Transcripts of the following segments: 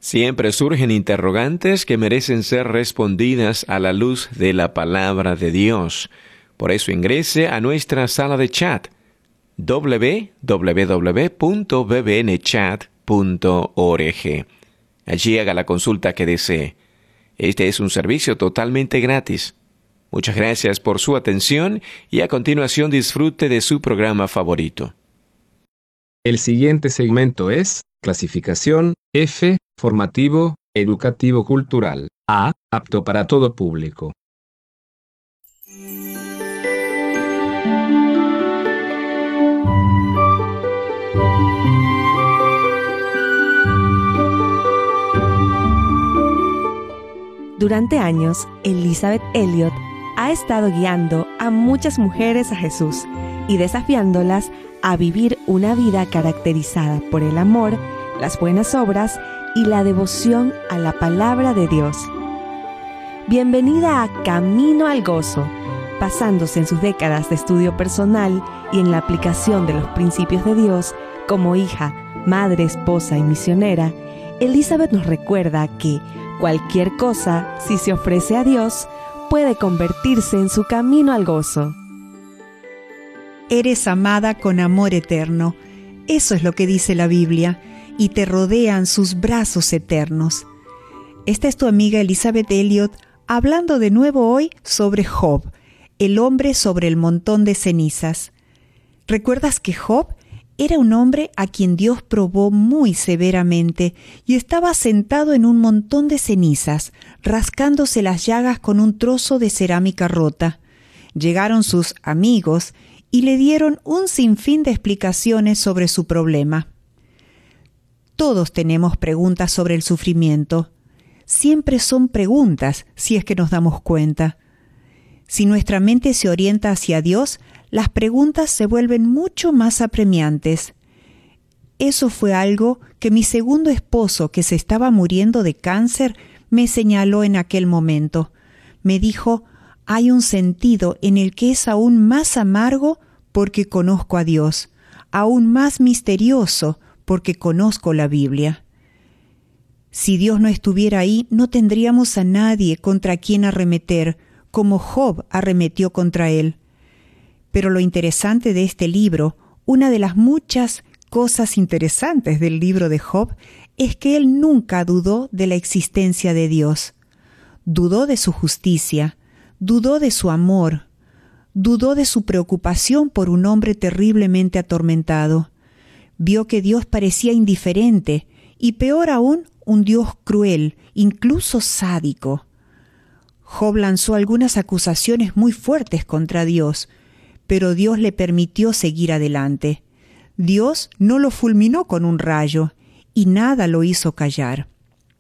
Siempre surgen interrogantes que merecen ser respondidas a la luz de la palabra de Dios. Por eso ingrese a nuestra sala de chat www.bbnchat.org. Allí haga la consulta que desee. Este es un servicio totalmente gratis. Muchas gracias por su atención y a continuación disfrute de su programa favorito. El siguiente segmento es clasificación F, formativo, educativo cultural. A, apto para todo público. Durante años, Elisabeth Elliot ha estado guiando a muchas mujeres a Jesús y desafiándolas a vivir una vida caracterizada por el amor, las buenas obras y la devoción a la palabra de Dios. Bienvenida a Camino al Gozo, basándose en sus décadas de estudio personal y en la aplicación de los principios de Dios como hija, madre, esposa y misionera. Elisabeth nos recuerda que cualquier cosa, si se ofrece a Dios, puede convertirse en su camino al gozo. Eres amada con amor eterno. Eso es lo que dice la Biblia, y te rodean sus brazos eternos. Esta es tu amiga Elisabeth Elliot, hablando de nuevo hoy sobre Job, el hombre sobre el montón de cenizas. ¿Recuerdas que Job era un hombre a quien Dios probó muy severamente y estaba sentado en un montón de cenizas, rascándose las llagas con un trozo de cerámica rota? Llegaron sus amigos y le dieron un sinfín de explicaciones sobre su problema. Todos tenemos preguntas sobre el sufrimiento. Siempre son preguntas, si es que nos damos cuenta. Si nuestra mente se orienta hacia Dios, las preguntas se vuelven mucho más apremiantes. Eso fue algo que mi segundo esposo, que se estaba muriendo de cáncer, me señaló en aquel momento. Me dijo, hay un sentido en el que es aún más amargo porque conozco a Dios, aún más misterioso porque conozco la Biblia. Si Dios no estuviera ahí, no tendríamos a nadie contra quien arremeter, como Job arremetió contra él. Pero lo interesante de este libro, una de las muchas cosas interesantes del libro de Job, es que él nunca dudó de la existencia de Dios. Dudó de su justicia, dudó de su amor, dudó de su preocupación por un hombre terriblemente atormentado. Vio que Dios parecía indiferente y, peor aún, un Dios cruel, incluso sádico. Job lanzó algunas acusaciones muy fuertes contra Dios, pero Dios le permitió seguir adelante. Dios no lo fulminó con un rayo y nada lo hizo callar.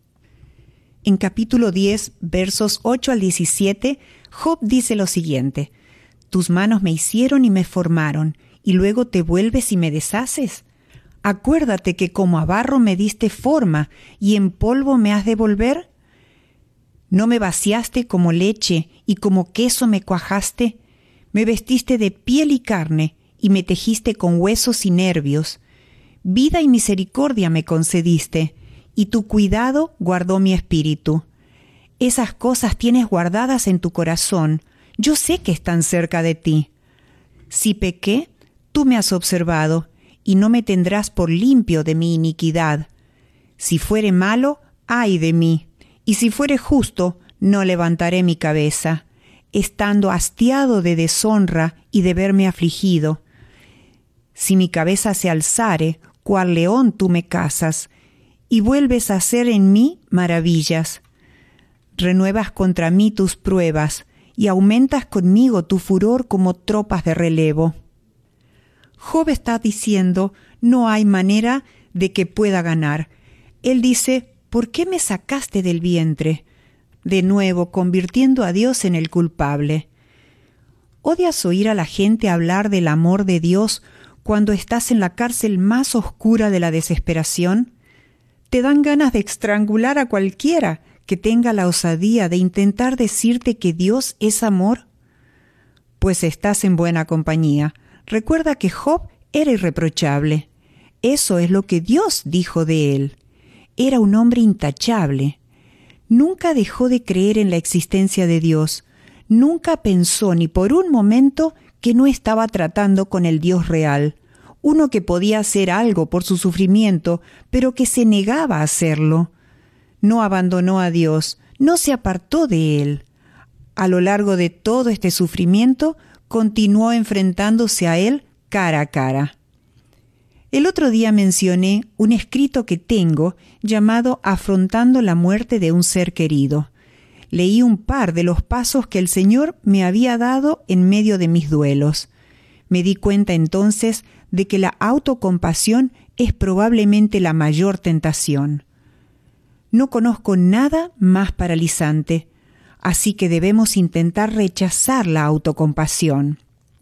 En capítulo 10, versos 8 al 17, Job dice lo siguiente: «Tus manos me hicieron y me formaron, y luego te vuelves y me deshaces. Acuérdate que como a barro me diste forma, y en polvo me has de volver. ¿No me vaciaste como leche y como queso me cuajaste? Me vestiste de piel y carne y me tejiste con huesos y nervios. Vida y misericordia me concediste, y tu cuidado guardó mi espíritu. Esas cosas tienes guardadas en tu corazón. Yo sé que están cerca de ti. Si pequé, tú me has observado, y no me tendrás por limpio de mi iniquidad. Si fuere malo, ay de mí. Y si fuere justo, no levantaré mi cabeza, estando hastiado de deshonra y de verme afligido. Si mi cabeza se alzare, cual león tú me cazas, y vuelves a hacer en mí maravillas. Renuevas contra mí tus pruebas, y aumentas conmigo tu furor como tropas de relevo». Job está diciendo, no hay manera de que pueda ganar. Él dice, ¿por qué me sacaste del vientre? De nuevo, convirtiendo a Dios en el culpable. ¿Odias oír a la gente hablar del amor de Dios cuando estás en la cárcel más oscura de la desesperación? ¿Te dan ganas de estrangular a cualquiera que tenga la osadía de intentar decirte que Dios es amor? Pues estás en buena compañía. Recuerda que Job era irreprochable. Eso es lo que Dios dijo de él. era un hombre intachable. Nunca dejó de creer en la existencia de Dios. Nunca pensó ni por un momento que no estaba tratando con el Dios real, uno que podía hacer algo por su sufrimiento, pero que se negaba a hacerlo. No abandonó a Dios, no se apartó de Él. A lo largo de todo este sufrimiento, continuó enfrentándose a Él cara a cara. El otro día mencioné un escrito que tengo llamado Afrontando la muerte de un ser querido. Leí un par de los pasos que el Señor me había dado en medio de mis duelos. Me di cuenta entonces de que la autocompasión es probablemente la mayor tentación. No conozco nada más paralizante, así que debemos intentar rechazar la autocompasión.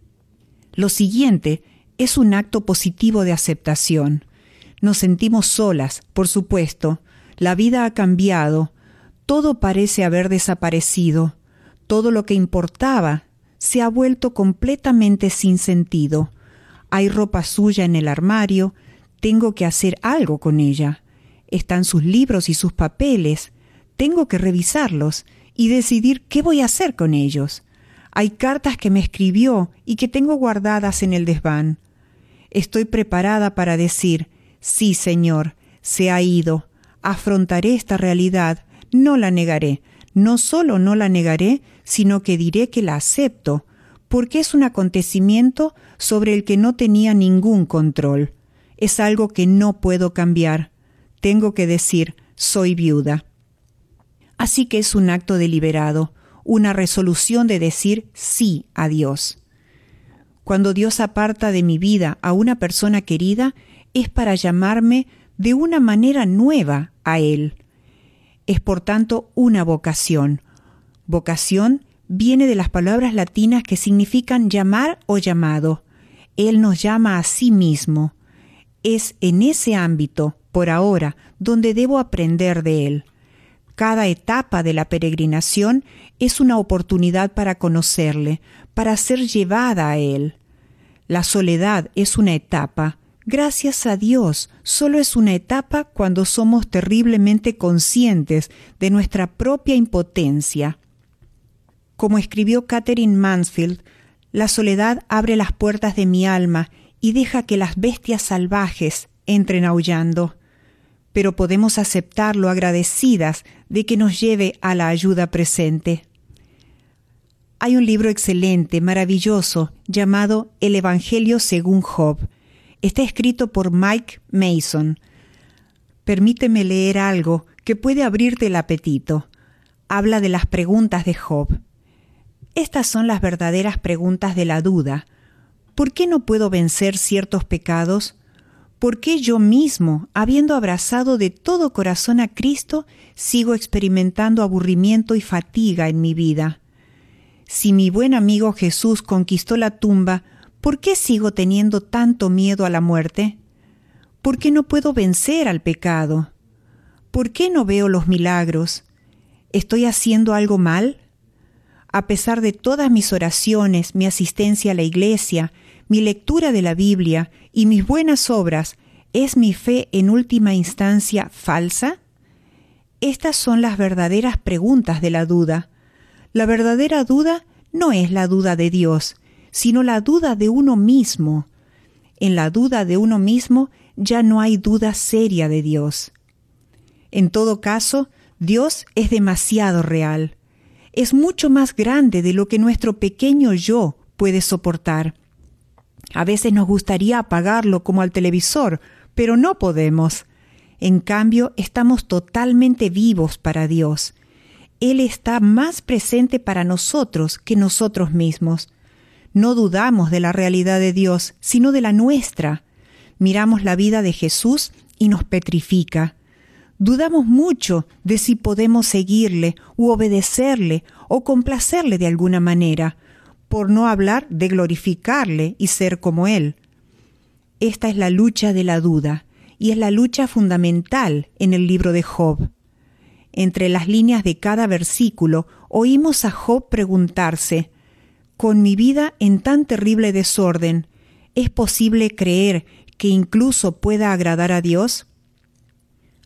Lo siguiente es un acto positivo de aceptación. Nos sentimos solas, por supuesto. La vida ha cambiado. Todo parece haber desaparecido. Todo lo que importaba se ha vuelto completamente sin sentido. Hay ropa suya en el armario. Tengo que hacer algo con ella. Están sus libros y sus papeles. Tengo que revisarlos y decidir qué voy a hacer con ellos. Hay cartas que me escribió y que tengo guardadas en el desván. Estoy preparada para decir, sí, Señor, se ha ido. Afrontaré esta realidad, no la negaré. No solo no la negaré, sino que diré que la acepto, porque es un acontecimiento sobre el que no tenía ningún control. Es algo que no puedo cambiar. Tengo que decir, soy viuda. Así que es un acto deliberado, una resolución de decir sí a Dios. Cuando Dios aparta de mi vida a una persona querida, es para llamarme de una manera nueva a Él. Es por tanto una vocación. Vocación viene de las palabras latinas que significan llamar o llamado. Él nos llama a sí mismo. Es en ese ámbito, por ahora, donde debo aprender de Él. Cada etapa de la peregrinación es una oportunidad para conocerle, para ser llevada a Él. La soledad es una etapa. Gracias a Dios, solo es una etapa cuando somos terriblemente conscientes de nuestra propia impotencia. Como escribió Catherine Mansfield, la soledad abre las puertas de mi alma y deja que las bestias salvajes entren aullando. Pero podemos aceptarlo agradecidas de que nos lleve a la ayuda presente. Hay un libro excelente, maravilloso, llamado El Evangelio según Job. Está escrito por Mike Mason. Permíteme leer algo que puede abrirte el apetito. Habla de las preguntas de Job. Estas son las verdaderas preguntas de la duda. ¿Por qué no puedo vencer ciertos pecados? ¿Por qué yo mismo, habiendo abrazado de todo corazón a Cristo, sigo experimentando aburrimiento y fatiga en mi vida? Si mi buen amigo Jesús conquistó la tumba, ¿por qué sigo teniendo tanto miedo a la muerte? ¿Por qué no puedo vencer al pecado? ¿Por qué no veo los milagros? ¿Estoy haciendo algo mal? A pesar de todas mis oraciones, mi asistencia a la iglesia, mi lectura de la Biblia y mis buenas obras, ¿es mi fe en última instancia falsa? Estas son las verdaderas preguntas de la duda. La verdadera duda no es la duda de Dios, sino la duda de uno mismo. En la duda de uno mismo ya no hay duda seria de Dios. En todo caso, Dios es demasiado real. Es mucho más grande de lo que nuestro pequeño yo puede soportar. A veces nos gustaría apagarlo como al televisor, pero no podemos. En cambio, estamos totalmente vivos para Dios. Él está más presente para nosotros que nosotros mismos. No dudamos de la realidad de Dios, sino de la nuestra. Miramos la vida de Jesús y nos petrifica. Dudamos mucho de si podemos seguirle u obedecerle o complacerle de alguna manera, por no hablar de glorificarle y ser como Él. Esta es la lucha de la duda, y es la lucha fundamental en el libro de Job. Entre las líneas de cada versículo oímos a Job preguntarse, «Con mi vida en tan terrible desorden, ¿es posible creer que incluso pueda agradar a Dios?»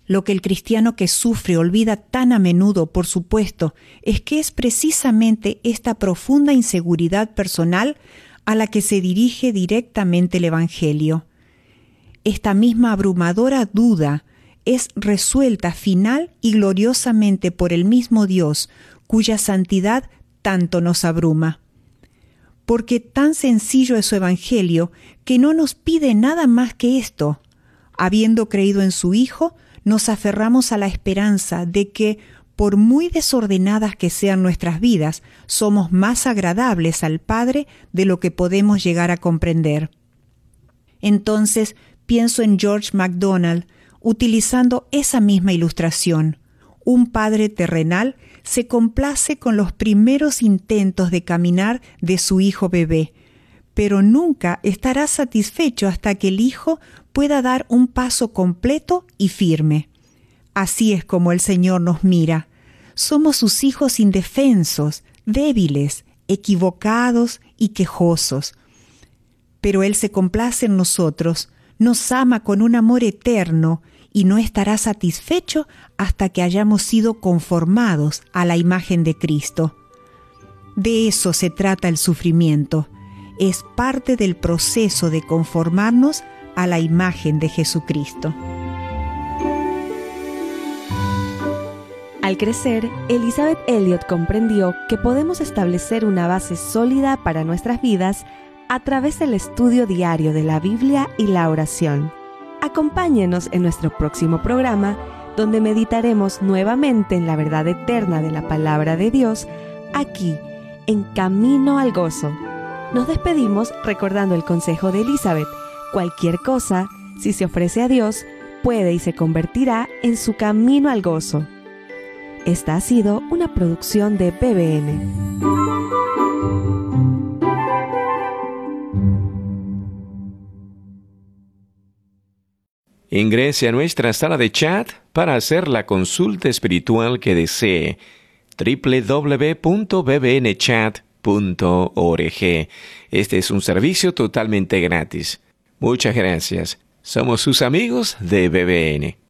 Lo que el cristiano que sufre olvida tan a menudo, por supuesto, es que es precisamente esta profunda inseguridad personal a la que se dirige directamente el Evangelio. Esta misma abrumadora duda es resuelta final y gloriosamente por el mismo Dios, cuya santidad tanto nos abruma. Porque tan sencillo es su Evangelio que no nos pide nada más que esto. Habiendo creído en su Hijo, nos aferramos a la esperanza de que, por muy desordenadas que sean nuestras vidas, somos más agradables al Padre de lo que podemos llegar a comprender. Entonces pienso en George MacDonald, utilizando esa misma ilustración. Un padre terrenal se complace con los primeros intentos de caminar de su hijo bebé, pero nunca estará satisfecho hasta que el hijo pueda dar un paso completo y firme. Así es como el Señor nos mira. Somos sus hijos indefensos, débiles, equivocados y quejosos. Pero Él se complace en nosotros, nos ama con un amor eterno y no estará satisfecho hasta que hayamos sido conformados a la imagen de Cristo. De eso se trata el sufrimiento. Es parte del proceso de conformarnos a la imagen de Jesucristo. Al crecer, Elisabeth Elliot comprendió que podemos establecer una base sólida para nuestras vidas a través del estudio diario de la Biblia y la oración. Acompáñenos en nuestro próximo programa, donde meditaremos nuevamente en la verdad eterna de la Palabra de Dios, aquí, en Camino al Gozo. Nos despedimos recordando el consejo de Elizabeth: cualquier cosa, si se ofrece a Dios, puede y se convertirá en su camino al gozo. Esta ha sido una producción de BBN. Ingrese a nuestra sala de chat para hacer la consulta espiritual que desee. www.bbnchat.org. Este es un servicio totalmente gratis. Muchas gracias. Somos sus amigos de BBN.